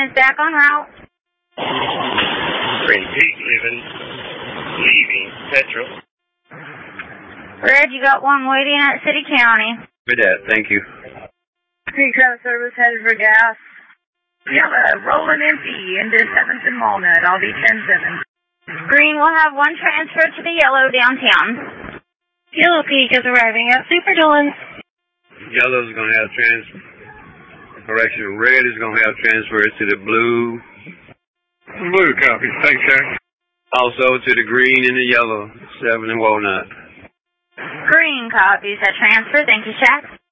is back en route. Green Peak leaving Petrol. Red, you got one waiting at City County. With that, thank you. Pre-Coast service headed for gas. Yellow, rolling empty into 7th and Walnut. I'll be 10-7. Green will have one transfer to the Yellow downtown. Yellow Peak is arriving at Super Dillon. Yellow's going to have transfer. Correction, red is going to have transfers to the blue. Blue copy. Thanks, sir. Also to the green and the yellow, 7 and Walnut. Green copies that transfer. Thank you, Shaq.